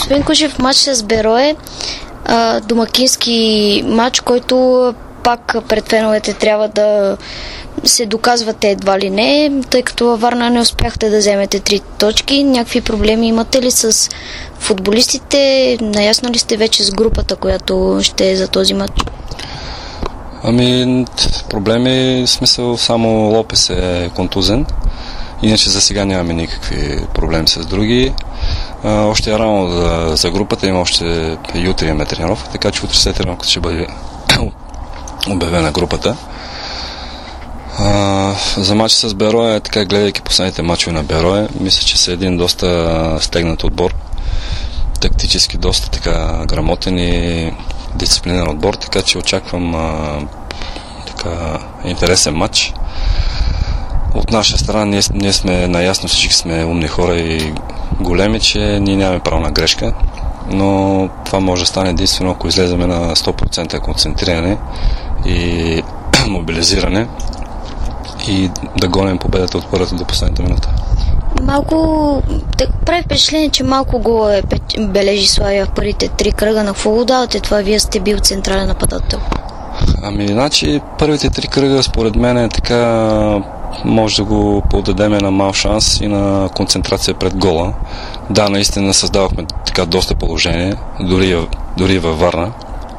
Господин Кушев, матч с Берое, домакински матч, който пак пред феновете трябва да се доказвате едва ли не, тъй като във Варна не успяхте да вземете 3 точки. Някакви проблеми имате ли с футболистите? Наясно ли сте вече с групата, която ще е за този матч? Проблеми, в смисъл само Лопес е контузен. Иначе за сега нямаме никакви проблеми с други. Още е рано за групата, има още утре имаме тренировка, така че утре след тренировката ще бъде обявена групата. За матч с Берое, така гледайки последните матчове на Берое, мисля, че са един доста стегнат отбор. Тактически доста така грамотен и дисциплиниран отбор, така че очаквам интересен матч. От наша страна ние сме наясно, всички сме умни хора и големи, че ние нямаме право на грешка, но това може да стане единствено, ако излеземе на 100% концентриране и мобилизиране и да гоним победата от първата до последната минута. Прави впечатление, че малко го бележи Славия в първите 3 кръга. На какво давате това? Вие сте бил централен нападател. Значи първите 3 кръга според мен е така, може да го подадем на мал шанс и на концентрация пред гола. Да, наистина създавахме така доста положение, дори във Варна,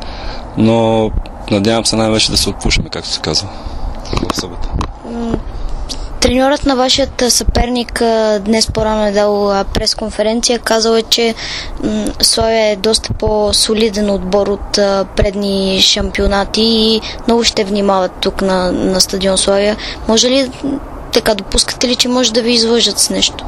но надявам се най-вече да се отпушим, както се казва, в събота. Треньорът на вашият съперник днес по-рано е дал пресконференция. Казал е, че Славия е доста по-солиден отбор от предни шампионати и много ще внимават тук на стадион Славия. Може ли така, допускате ли, че може да ви излъжат с нещо?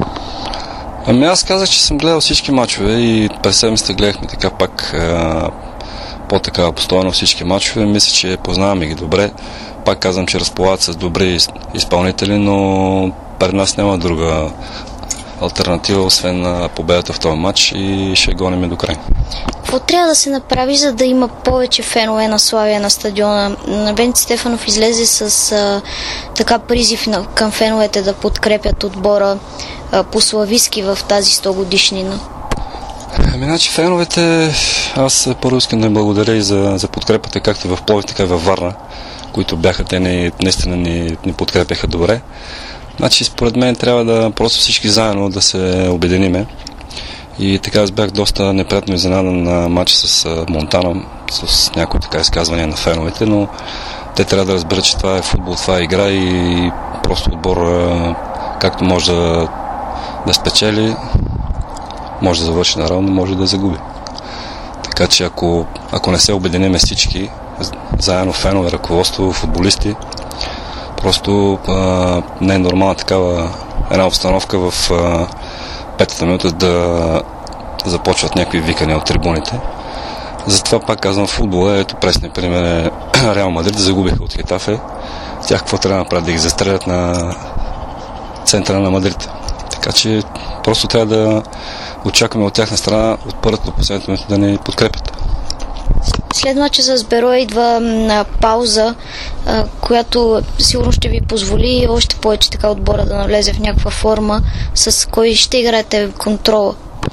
Аз казах, че съм гледал всички мачове и през седмицата гледахме така пак по-така постоянно всички мачове. Мисля, че познаваме ги добре. Пак казвам, че разполагат с добри изпълнители, но пред нас няма друга алтернатива, освен победата в този матч и ще гоним до край. Какво трябва да се направи, за да има повече фенове на Славия на стадиона? Венци Стефанов излезе с така призив към феновете да подкрепят отбора по-славистки в тази 100 годишнина. Значи феновете, аз първо искам да им благодаря и за подкрепата, както в Пловдив, така и във Варна, които бяха, те наистина ни подкрепяха добре. Значи според мен трябва да просто всички заедно да се обединиме. И така аз бях доста неприятно изненадан на матча с Монтана, с някои така изказвания на феновете, но те трябва да разберат, че това е футбол, това е игра и просто отбор, както може да спечели, може да завърши наравно, може да загуби. Така че ако не се обединиме всички, заедно фенове, ръководство, футболисти, просто не е нормална такава една обстановка в петата минута да започват някакви викания от трибуните. Затова пак казвам, футбола, ето пресния пример е Реал Мадрид, загубиха от Хетафе. Тях какво трябва да направят? Да ги застрелят на центъра на Мадрид. Така че просто трябва да очакваме от тяхна страна от първата до последната минута да ни подкрепят. След мача с Берое идва пауза, която сигурно ще ви позволи още повече така отбора да навлезе в някаква форма. С кой ще играете контрола?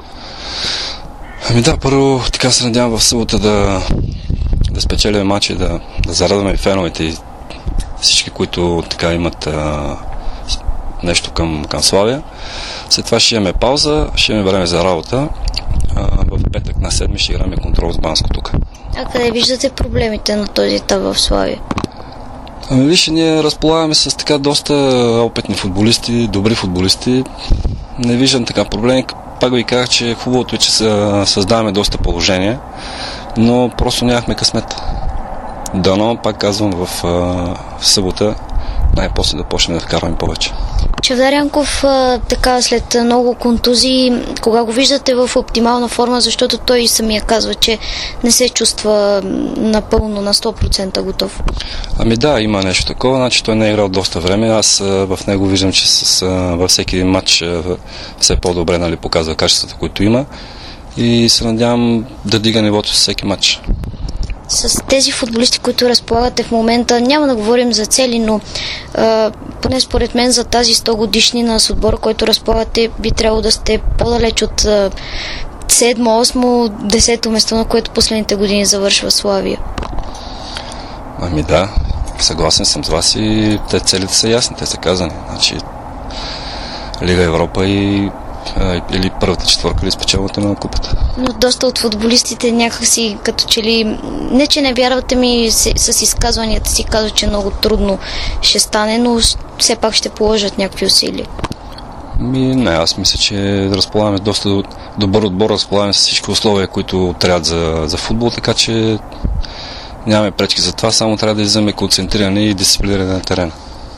Първо така се надявам в събота да спечелим матча и да зарадваме и феновете и всички, които така имат нещо към Славия. След това ще имаме пауза, ще имаме време за работа. В петък на 7 ще играме контрол с Банско тук. А къде виждате проблемите на този етап в Славия? Вижте, ние разполагаме с така доста опитни футболисти, добри футболисти. Не виждам така проблеми. Пак ви казах, че хубавото е, че създаваме доста положения, но просто нямахме късмет. Дано, пак казвам, в събота най-после да почнем да вкарваме повече. Чавдар Янков, така след много контузии, кога го виждате в оптимална форма, защото той самия казва, че не се чувства напълно на 100% готов? Да, има нещо такова, значи той не е играл доста време. Аз в него виждам, че във всеки матч все по-добре показва качествата, които има и се надявам да дига нивото с всеки матч. С тези футболисти, които разполагате в момента, няма да говорим за цели, но поне според мен за тази 100 годишнина с отбора, който разполагате, би трябвало да сте по-далеч от 7, 8, 10 место, на което последните години завършва Славия. Ами да, съгласен съм с вас и те целите са ясни, те са казани. Значи Лига Европа или първата четвърка или спечелването на купата. Но доста от футболистите някакси като че ли, не че не вярвате ми с изказванията си, казват, че много трудно ще стане, но все пак ще положат някакви усилия. Не, аз мисля, че разполагаме доста добър отбор, разполагаме с всички условия, които трябват за футбол, така че нямаме пречки за това, само трябва да излезем концентриране и дисциплиниране на терена.